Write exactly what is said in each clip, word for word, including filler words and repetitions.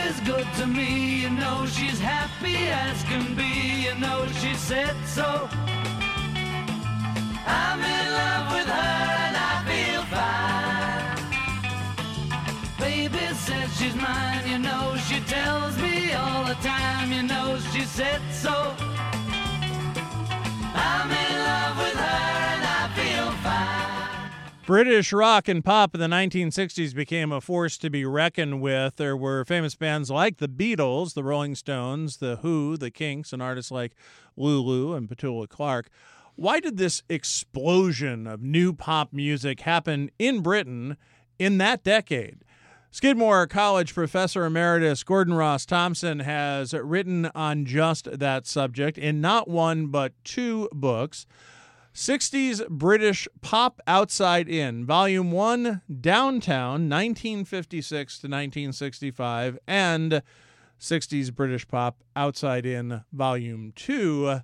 is good to me, you know she's happy as can be, you know she said so. I'm in love with her and I feel fine. Baby says she's mine, you know she tells me all the time, you know she said so. I'm in love with her and I feel fine. British rock and pop in the nineteen sixties became a force to be reckoned with. There were famous bands like the Beatles, the Rolling Stones, the Who, the Kinks, and artists like Lulu and Petula Clark. Why did this explosion of new pop music happen in Britain in that decade? Skidmore College professor emeritus Gordon Ross Thompson has written on just that subject in not one but two books. sixties British Pop Outside In, Volume one, Downtown, nineteen fifty-six to nineteen sixty-five, and sixties British Pop Outside In, Volume two,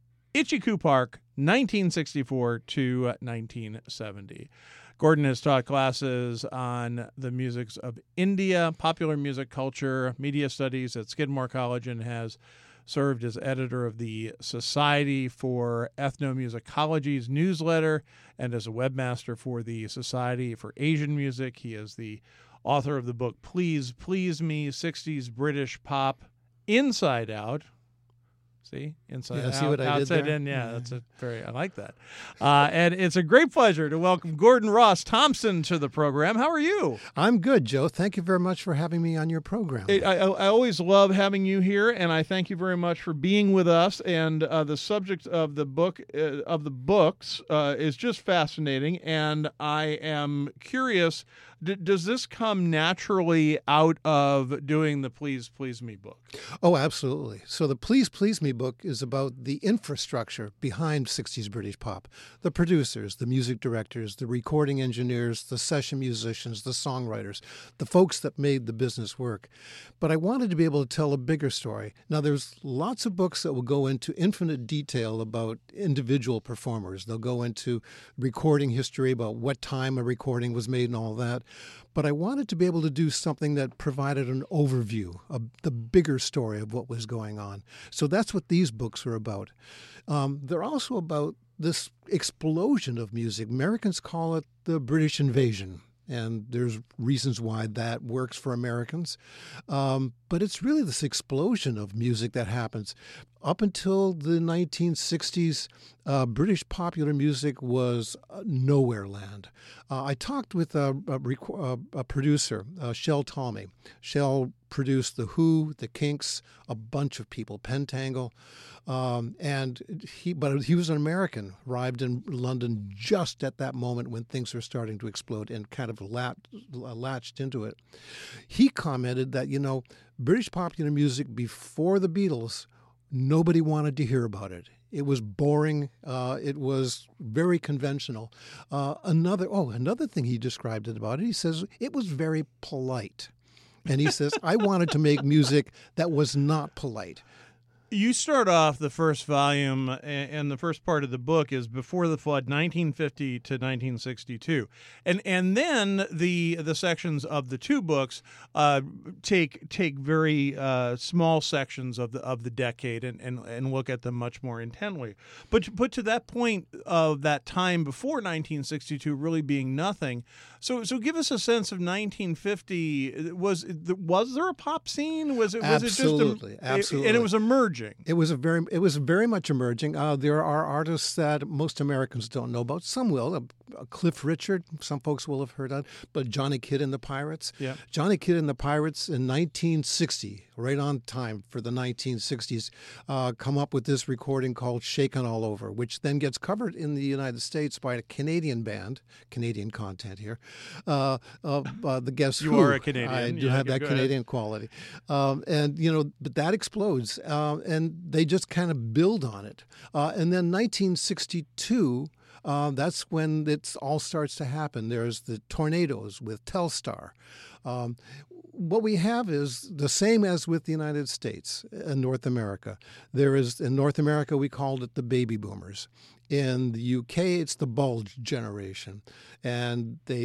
Itchy Park, nineteen sixty-four to nineteen seventy. Gordon has taught classes on the musics of India, popular music culture, media studies at Skidmore College, and has served as editor of the Society for Ethnomusicology's newsletter and as a webmaster for the Society for Asian Music. He is the author of the book Please Please Me, sixties British Pop Inside Out. See? Inside yeah, out, see what I did outside there? in. Yeah, that's a very, I like that. Uh, and it's a great pleasure to welcome Gordon Ross Thompson to the program. How are you? I'm good, Joe. Thank you very much for having me on your program. I, I, I always love having you here, and I thank you very much for being with us. And uh, the subject of the book, uh, of the books, uh, is just fascinating, and I am curious. D- does this come naturally out of doing the Please Please Me book? Oh, absolutely. So the Please Please Me book is about the infrastructure behind sixties British pop, the producers, the music directors, the recording engineers, the session musicians, the songwriters, the folks that made the business work. But I wanted to be able to tell a bigger story. Now, there's lots of books that will go into infinite detail about individual performers. They'll go into recording history, about what time a recording was made and all that. But I wanted to be able to do something that provided an overview of the bigger story of what was going on. So that's what these books are about. Um, they're also about this explosion of music. Americans call it the British invasion. And there's reasons why that works for Americans. Um, but it's really this explosion of music that happens. Up until the nineteen sixties, uh, British popular music was uh, nowhere land. Uh, I talked with a, a, rec- uh, a producer, uh, Shel Talmy. Shel produced The Who, The Kinks, a bunch of people, Pentangle. Um, and he, but he was an American, arrived in London just at that moment when things were starting to explode and kind of lat, latched into it. He commented that, you know, British popular music before the Beatles, nobody wanted to hear about it. It was boring. Uh, it was very conventional. Uh, another, oh, another thing he described it about it, he says it was very polite. And he says, I wanted to make music that was not polite. You start off the first volume, and the first part of the book is Before the Flood, nineteen fifty to nineteen sixty-two, and and then the the sections of the two books uh, take take very uh, small sections of the of the decade and, and, and look at them much more intently. But but to that point of that time before nineteen sixty-two really being nothing, so so give us a sense of nineteen fifty. Was was there a pop scene? Was it was absolutely, it just a, absolutely, and it was emerging. It was a very, it was very much emerging. Uh, there are artists that most Americans don't know about. Some will. Uh, Cliff Richard, some folks will have heard of, but Johnny Kidd and the Pirates. Yeah. Johnny Kidd and the Pirates in nineteen sixty, right on time for the nineteen sixties, uh, come up with this recording called "Shakin' All Over," which then gets covered in the United States by a Canadian band. Canadian content here. Uh, uh, uh, the Guess You Who. are a Canadian. I do Yeah, have go that ahead. Canadian quality, um, and you know, but that explodes. Uh, and they just kind of build on it. Uh, and then nineteen sixty-two, uh, that's when it all starts to happen. There's the Tornadoes with Telstar. Um, what we have is the same as with the United States and North America. There is, in North America, we called it the baby boomers. In the U K, it's the bulge generation. And they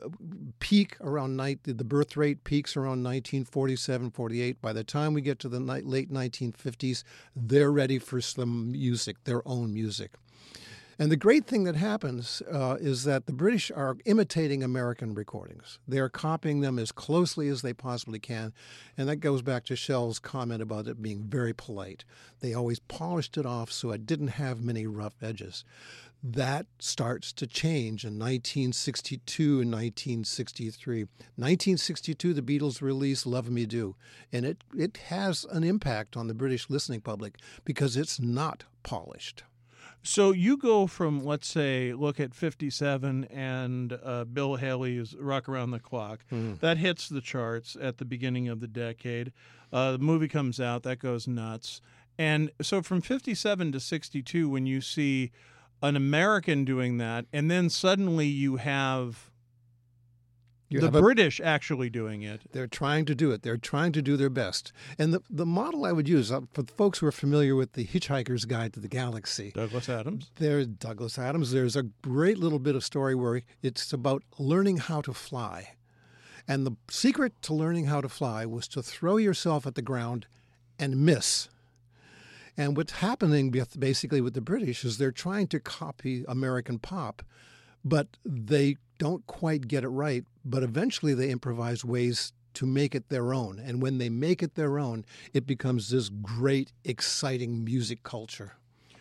peak around night. The birth rate peaks around nineteen forty-seven, forty-eight. By the time we get to the ni- late nineteen fifties, they're ready for some music, their own music. And the great thing that happens uh, is that the British are imitating American recordings. They are copying them as closely as they possibly can. And that goes back to Shell's comment about it being very polite. They always polished it off so it didn't have many rough edges. That starts to change in nineteen sixty-two and nineteen sixty-three. nineteen sixty-two, the Beatles released Love Me Do, and it, it has an impact on the British listening public because it's not polished. So you go from, let's say, look at fifty-seven and uh, Bill Haley's Rock Around the Clock. Mm. That hits the charts at the beginning of the decade. Uh, the movie comes out, that goes nuts. And so from fifty-seven to sixty-two, when you see an American doing that, and then suddenly you have you the have a, British actually doing it. They're trying to do it. They're trying to do their best. And the, the model I would use, uh, for the folks who are familiar with The Hitchhiker's Guide to the Galaxy. Douglas Adams. There's Douglas Adams. There's a great little bit of story where it's about learning how to fly. And the secret to learning how to fly was to throw yourself at the ground and miss. And what's happening basically with the British is they're trying to copy American pop, but they don't quite get it right. But eventually they improvise ways to make it their own. And when they make it their own, it becomes this great, exciting music culture.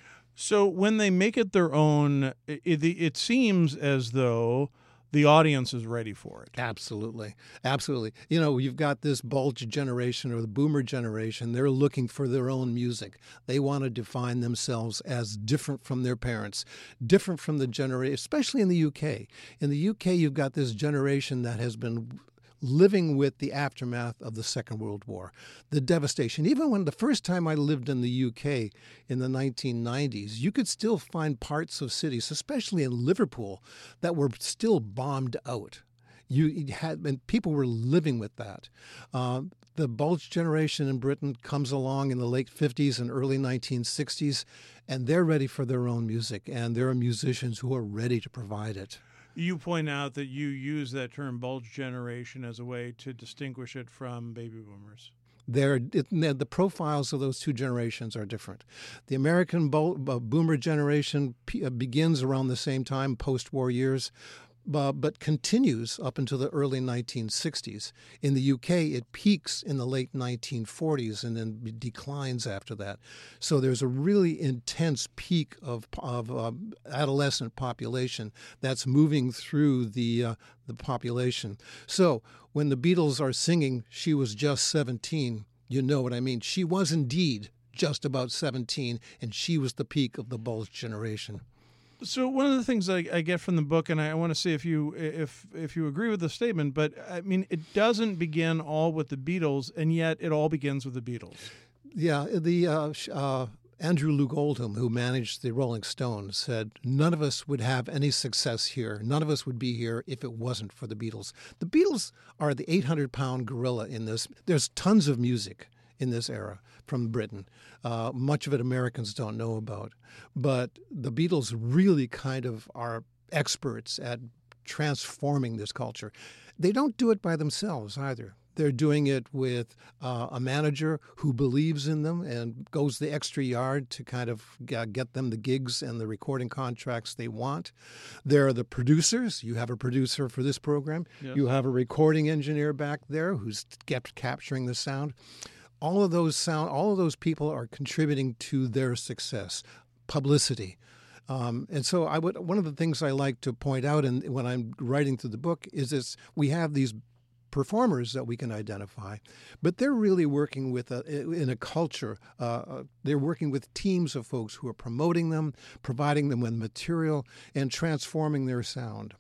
So when they make it their own, it, it seems as though the audience is ready for it. Absolutely. Absolutely. You know, you've got this bulge generation or the boomer generation. They're looking for their own music. They want to define themselves as different from their parents, different from the generation, especially in the U K. In the U K, you've got this generation that has been living with the aftermath of the Second World War, the devastation. Even when the first time I lived in the U K in the nineteen nineties, you could still find parts of cities, especially in Liverpool, that were still bombed out. You had, and people were living with that. Uh, the Bulge generation in Britain comes along in the late fifties and early nineteen sixties, and they're ready for their own music, and there are musicians who are ready to provide it. You point out that you use that term bulge generation as a way to distinguish it from baby boomers. They're, it, the profiles of those two generations are different. The American bo- boomer generation p- begins around the same time, post-war years, Uh, but continues up until the early nineteen sixties. In the U K, it peaks in the late nineteen forties and then declines after that. So there's a really intense peak of, of uh, adolescent population that's moving through the uh, the population. So when the Beatles are singing "She Was Just seventeen," you know what I mean. She was indeed just about seventeen, and she was the peak of the Bulge generation. So one of the things I, I get from the book, and I want to see if you if if you agree with the statement, but I mean, it doesn't begin all with the Beatles, and yet it all begins with the Beatles. Yeah, the uh, uh, Andrew Loog Oldham, who managed the Rolling Stones, said none of us would have any success here. None of us would be here if it wasn't for the Beatles. The Beatles are the eight hundred pound gorilla in this. There's tons of music in this era from Britain. Uh, much of it Americans don't know about. But the Beatles really kind of are experts at transforming this culture. They don't do it by themselves either. They're doing it with uh, a manager who believes in them and goes the extra yard to kind of get them the gigs and the recording contracts they want. There are the producers. You have a producer for this program. Yes. You have a recording engineer back there who's kept capturing the sound. All of those sound, all of those people are contributing to their success. Publicity. Um, and so I would, one of the things I like to point out in, when I'm writing through the book is this: we have these performers that we can identify, but they're really working with a, in a culture. Uh, they're working with teams of folks who are promoting them, providing them with material, and transforming their sound.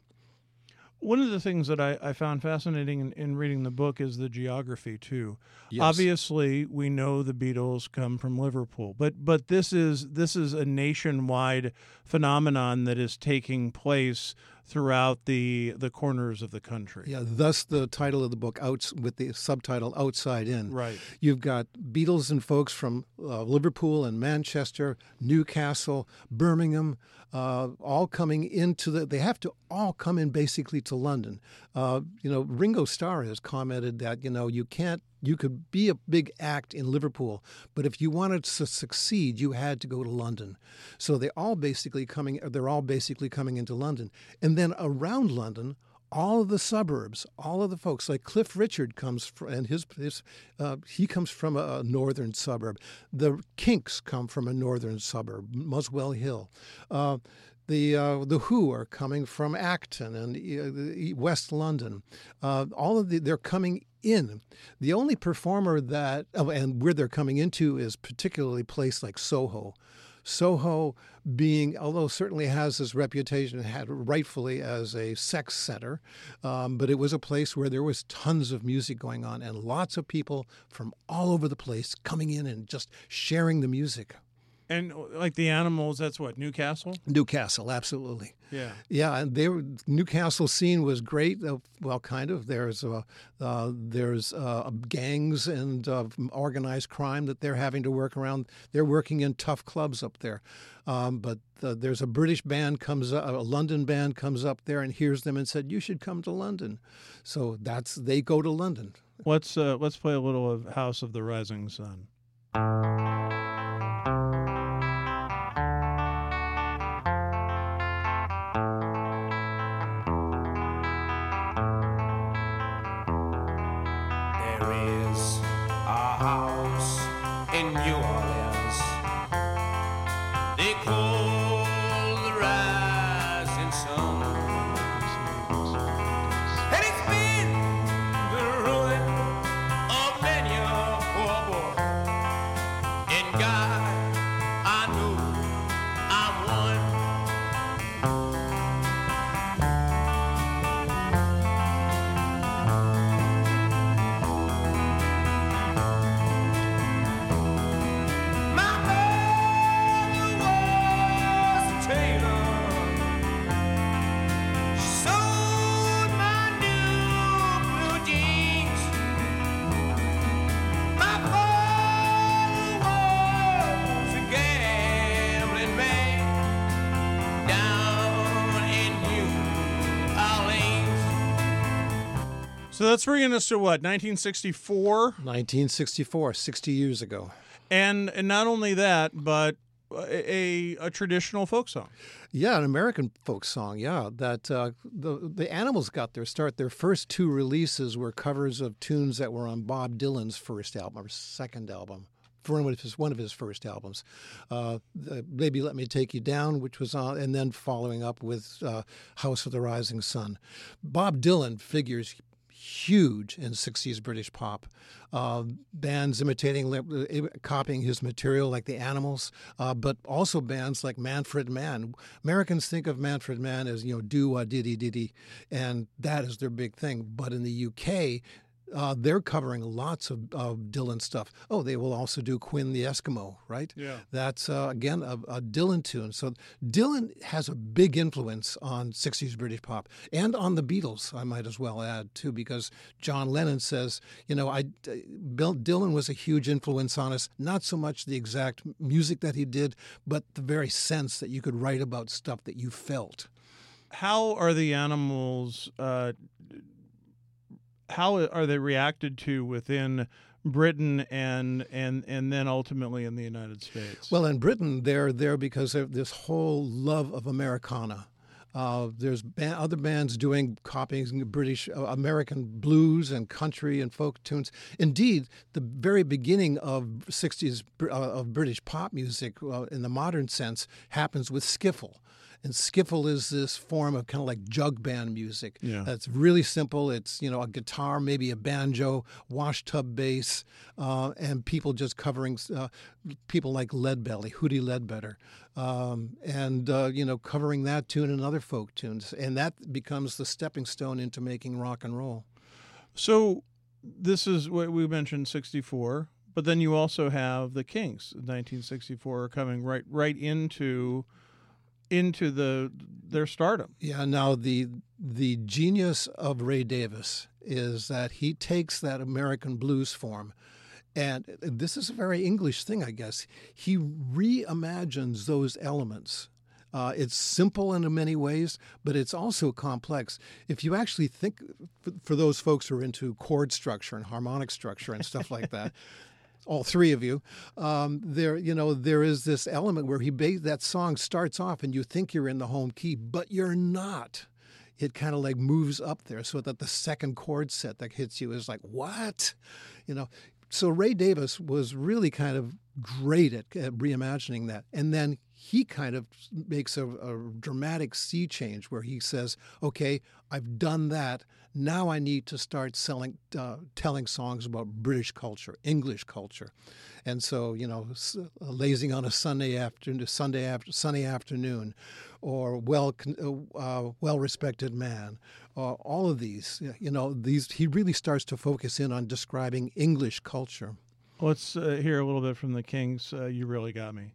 One of the things that I, I found fascinating in, in reading the book is the geography, too. Yes. Obviously, we know the Beatles come from Liverpool, but but this is this is a nationwide phenomenon that is taking place throughout the the corners of the country. Yeah, thus the title of the book, outs with the subtitle "Outside In." Right. You've got Beatles and folks from uh, Liverpool and Manchester, Newcastle, Birmingham, uh, all coming into the. They have to all come in basically to London. Uh, you know, Ringo Starr has commented that you know you can't. You could be a big act in Liverpool, but if you wanted to succeed, you had to go to London. So they're all basically coming. They're all basically coming into London, and then around London, all of the suburbs, all of the folks like Cliff Richard comes from, and his, his uh, he comes from a, a northern suburb. The Kinks come from a northern suburb, Muswell Hill. Uh, The uh, the Who are coming from Acton and uh, West London. Uh, all of the they're coming in. The only performer that oh, and where they're coming into is particularly a place like Soho. Soho being, although certainly has this reputation, had rightfully as a sex center, um, but it was a place where there was tons of music going on and lots of people from all over the place coming in and just sharing the music. And like the Animals, that's what, Newcastle? Newcastle, absolutely. Yeah. Yeah, and they were, Newcastle scene was great. Uh, well, kind of. There's uh, uh, there's uh, gangs and uh, organized crime that they're having to work around. They're working in tough clubs up there. Um, but uh, there's a British band comes up, a London band comes up there and hears them and said, "You should come to London." So that's they go to London. Let's uh, let's play a little of House of the Rising Sun. So that's bringing us to what, nineteen sixty-four? nineteen sixty-four, sixty years ago. And and not only that, but a a traditional folk song. Yeah, an American folk song. Yeah, that uh, the the Animals got their start. Their first two releases were covers of tunes that were on Bob Dylan's first album or second album. For one of his one of his first albums, uh, the, Baby Let Me Take You Down, which was on, and then following up with uh, House of the Rising Sun. Bob Dylan figures huge in sixties British pop. Uh, bands imitating, uh, copying his material like the Animals, uh, but also bands like Manfred Mann. Americans think of Manfred Mann as, you know, do-a-diddy-diddy, and that is their big thing. But in the U K, Uh, they're covering lots of, of Dylan stuff. Oh, they will also do Quinn the Eskimo, right? Yeah. That's, uh, again, a, a Dylan tune. So Dylan has a big influence on sixties British pop and on the Beatles, I might as well add, too, because John Lennon says, you know, I, Bill, Dylan was a huge influence on us, not so much the exact music that he did, but the very sense that you could write about stuff that you felt. How are the Animals... Uh, How are they reacted to within Britain and and and then ultimately in the United States? Well, in Britain, they're there because of this whole love of Americana. Uh, there's ba- other bands doing copying British, uh, American blues and country and folk tunes. Indeed, the very beginning of sixties uh, of British pop music uh, in the modern sense happens with skiffle. And skiffle is this form of kind of like jug band music. Yeah. It's really simple. It's, you know, a guitar, maybe a banjo, wash tub bass, uh, and people just covering uh, people like Leadbelly, Hootie Ledbetter, um, and, uh, you know, covering that tune and other folk tunes. And that becomes the stepping stone into making rock and roll. So this is what we mentioned, sixty-four, but then you also have the Kinks, nineteen sixty-four, coming right right into into the their stardom. Yeah, now the the genius of Ray Davis is that he takes that American blues form, and this is a very English thing, I guess. He reimagines those elements. Uh, it's simple in many ways, but it's also complex. If you actually think, for, for those folks who are into chord structure and harmonic structure and stuff like that, all three of you, um, there, you know, there is this element where he ba- that song starts off and you think you're in the home key, but you're not. It kind of like moves up there so that the second chord set that hits you is like, what? You know, so Ray Davis was really kind of great at, at reimagining that. And then he kind of makes a, a dramatic sea change where he says, okay, I've done that. Now I need to start selling, uh, telling songs about British culture, English culture. And so, you know, Lazing on a Sunday afternoon, Sunday after Sunday afternoon, or well, uh, well-respected man, uh, all of these, you know, these he really starts to focus in on describing English culture. Let's uh, hear a little bit from the Kings. Uh, you really got me.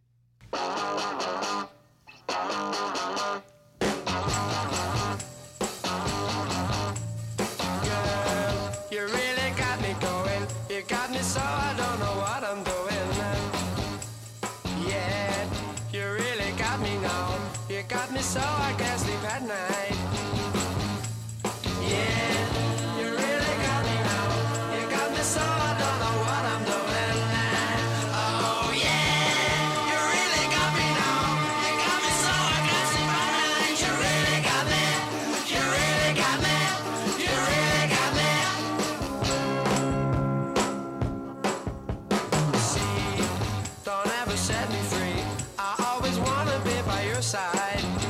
So I can't sleep at night. Yeah, you really got me now. You got me so I don't know what I'm doing. Oh yeah, you really got me now. You got me so I can't sleep at night. You really got me. You really got me. You really got me. See, don't ever set me free. I always wanna be by your side.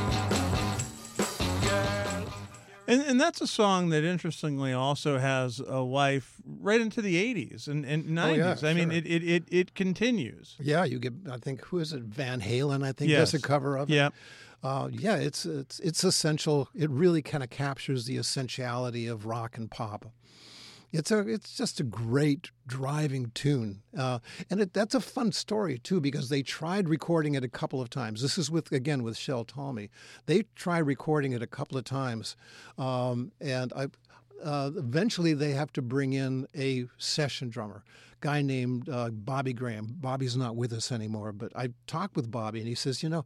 And, and that's a song that, interestingly, also has a life right into the eighties and, and nineties. Oh, yeah, I mean, sure. it, it, it, it continues. Yeah, you get, I think, who is it? Van Halen, I think, Yes. does a cover of it. Yeah. Uh, yeah, it's, it's, it's essential. It really kind of captures the essentiality of rock and pop. It's a, it's just a great driving tune, uh, and it, that's a fun story too because they tried recording it a couple of times. This is with again with Shel Talmy. They tried recording it a couple of times, um, and I, uh, eventually they have to bring in a session drummer, guy named uh, Bobby Graham. Bobby's not with us anymore, but I talked with Bobby, and he says, you know.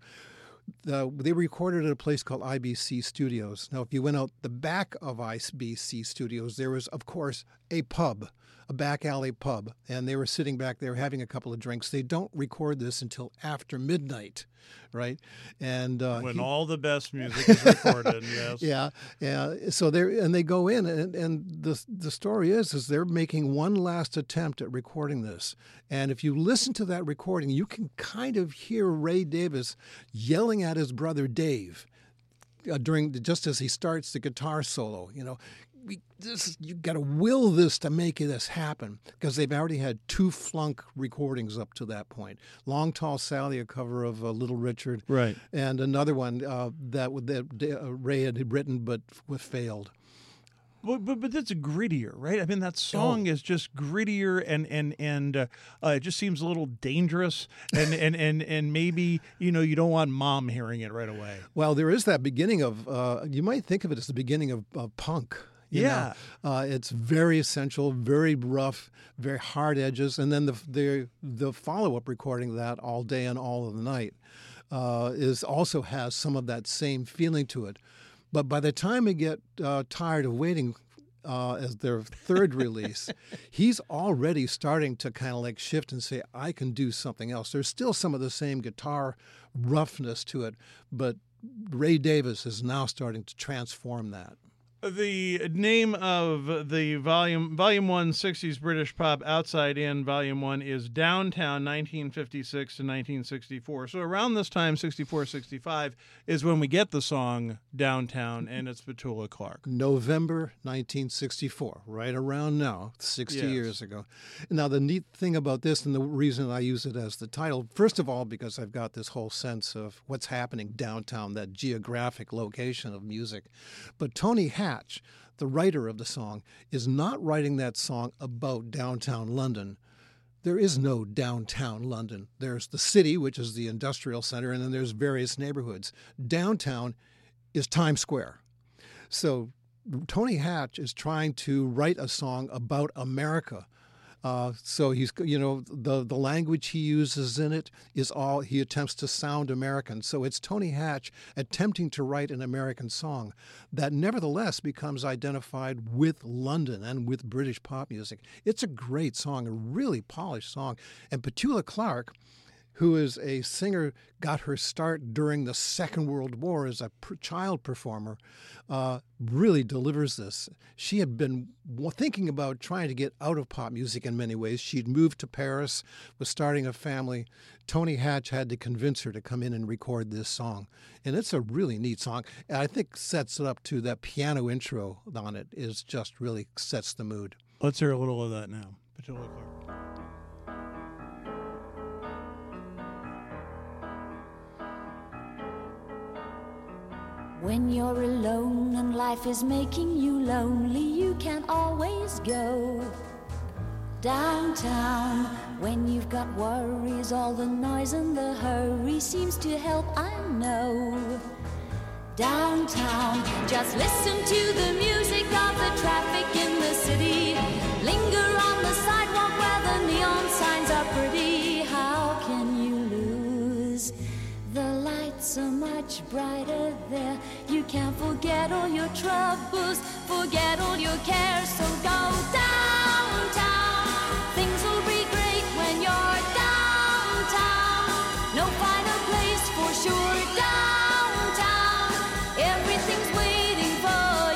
The, they recorded at a place called I B C Studios. Now, if you went out the back of I B C Studios, there was, of course, a pub, a back alley pub, and they were sitting back there having a couple of drinks. They don't record this until after midnight, right? And uh, When he, all the best music is recorded, yes. yeah, yeah. So they and they go in, and, and the the story is is they're making one last attempt at recording this. And if you listen to that recording, you can kind of hear Ray Davis yelling at his brother Dave uh, during the, just as he starts the guitar solo. You know, we, this you got to will this to make this happen because they've already had two flunk recordings up to that point. Long Tall Sally, a cover of uh, Little Richard, Right. and another one uh, that that uh, Ray had written but failed. But, but but that's grittier, right? I mean, that song Oh. is just grittier, and and and uh, uh, it just seems a little dangerous, and, and and and maybe you know you don't want mom hearing it right away. Well, there is that beginning of uh, you might think of it as the beginning of, of punk. You Yeah. know? Uh, it's very essential, very rough, very hard edges, and then the the the follow up recording of that All Day and All of the Night uh, is also has some of that same feeling to it. But by the time we get uh, tired of waiting uh, as their third release, he's already starting to kind of like shift and say, I can do something else. There's still some of the same guitar roughness to it, but Ray Davis is now starting to transform that. The name of the volume, Volume One, sixties British Pop Outside In, Volume One is Downtown, nineteen fifty-six to nineteen sixty-four. So around this time, sixty-four, sixty-five, is when we get the song Downtown, and it's Petula Clark. November nineteen sixty-four, right around now, sixty Yes. years ago. Now, the neat thing about this, and the reason I use it as the title, first of all, because I've got this whole sense of what's happening downtown, that geographic location of music. But Tony Hatch, the writer of the song, is not writing that song about downtown London. there is no downtown London. There's the city, which is the industrial center, and then there's various neighborhoods. Downtown is Times Square. So Tony Hatch is trying to write a song about America. Uh, so he's, you know, the the language he uses in it is all, he attempts to sound American. So it's Tony Hatch attempting to write an American song that nevertheless becomes identified with London and with British pop music. It's a great song, a really polished song. And Petula Clark, who is a singer, got her start during the Second World War as a pr- child performer, uh, really delivers this. She had been w- thinking about trying to get out of pop music in many ways. She'd moved to Paris, was starting a family. Tony Hatch had to convince her to come in and record this song. And it's a really neat song. And I think sets it up to that piano intro on it is just really sets the mood. Let's hear a little of that now. Petula Clark. When you're alone and life is making you lonely, you can always go downtown. When you've got worries, all the noise and the hurry seems to help, I know. Downtown, just listen to the music of the traffic in the city. Linger on the sidewalk where the neon signs are pretty. How can you lose? The lights are much brighter there. You can't forget all your troubles, forget all your cares. So go downtown. Things will be great when you're downtown. No finer place for sure. Downtown, everything's waiting for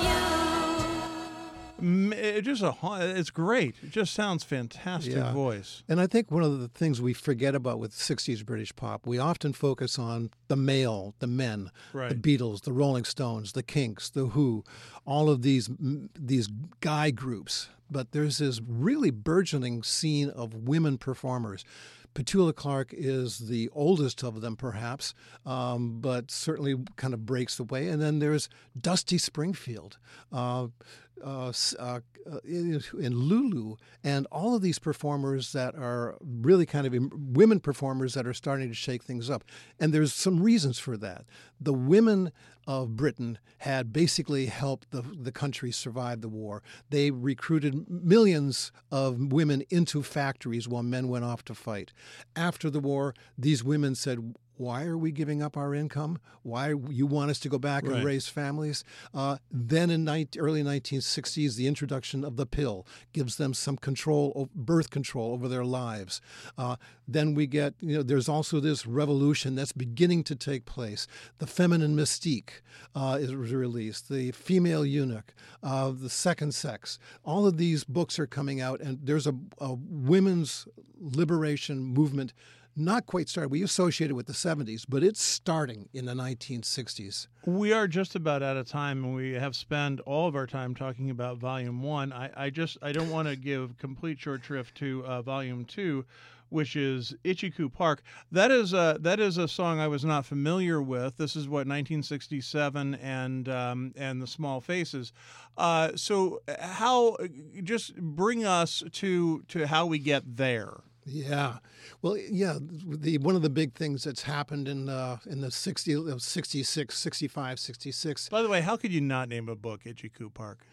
you. M- It just a, it's great. It just sounds fantastic Yeah. voice. And I think one of the things we forget about with sixties British pop, we often focus on the male, the men, Right. the Beatles, the Rolling Stones, the Kinks, the Who, all of these these guy groups. But there's this really burgeoning scene of women performers. Petula Clark is the oldest of them, perhaps, um, but certainly kind of breaks the way. And then there's Dusty Springfield. Uh, Uh, uh, in, in Lulu, and all of these performers that are really kind of women performers that are starting to shake things up. And there's some reasons for that. The women of Britain had basically helped the, the country survive the war. They recruited millions of women into factories while men went off to fight. After the war, these women said, why are we giving up our income? Why you want us to go back Right. and raise families? Uh, then in nineteen, early nineteen sixties, the introduction of the pill gives them some control, birth control over their lives. Uh, then we get, you know, there's also this revolution that's beginning to take place. The Feminine Mystique uh, is released. The Female Eunuch, uh, The Second Sex. All of these books are coming out, and there's a, a women's liberation movement. Not quite started. We associate it with the seventies, but it's starting in the nineteen sixties. We are just about out of time, and we have spent all of our time talking about Volume One. I, I just I don't want to give complete short shrift to uh, Volume Two, which is Itchy-Coo Park. That is a that is a song I was not familiar with. This is what nineteen sixty-seven and um, and the Small Faces. Uh, so how just bring us to to how we get there. Yeah, well, yeah. The one of the big things that's happened in uh, in the sixty, sixty-six, sixty-five, sixty-six. By the way, how could you not name a book Itchy-Coo Park?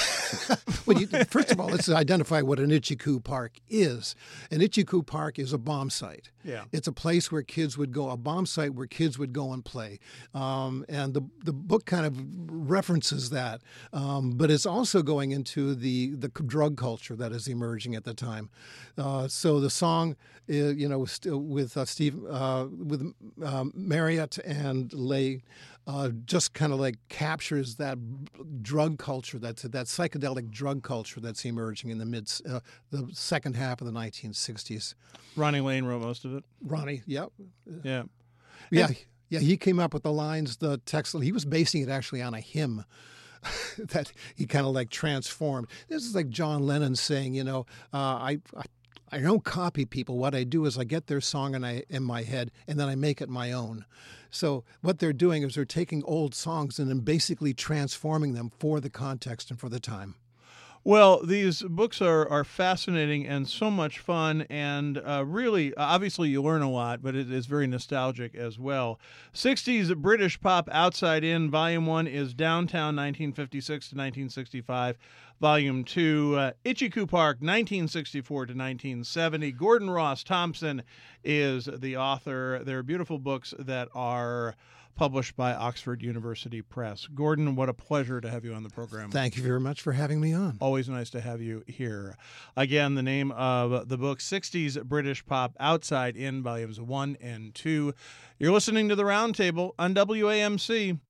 Well, you, first of all, let's identify what an Itchy-Coo Park is. An Itchy-Coo Park is a bomb site. Yeah. It's a place where kids would go, a bomb site where kids would go and play. Um, and the the book kind of references that. Um, but it's also going into the, the drug culture that is emerging at the time. Uh, so the song, uh, you know, still with uh, Steve, uh, with um, Marriott and Lay, uh, just kind of like captures that drug culture, that that psychedelic drug culture that's emerging in the mid, uh, the second half of the nineteen sixties. Ronnie Lane wrote most of it. Ronnie, yep, Yeah. yeah, yeah. He came up with the lines, the text. He was basing it actually on a hymn that he kind of like transformed. This is like John Lennon saying, you know, uh, I. I I don't copy people. What I do is I get their song and I in my head, and then I make it my own. So what they're doing is they're taking old songs and then basically transforming them for the context and for the time. Well, these books are, are fascinating and so much fun, and uh, really, obviously, you learn a lot, but it is very nostalgic as well. sixties British Pop Outside In, Volume one is Downtown nineteen fifty-six to nineteen sixty-five. Volume two, uh, Itchy-Coo Park, nineteen sixty-four to nineteen seventy. Gordon Ross Thompson is the author. They're beautiful books that are published by Oxford University Press. Gordon, what a pleasure to have you on the program. Thank you very much for having me on. Always nice to have you here. Again, the name of the book, sixties British Pop Outside In, Volumes one and two. You're listening to The Roundtable on W A M C.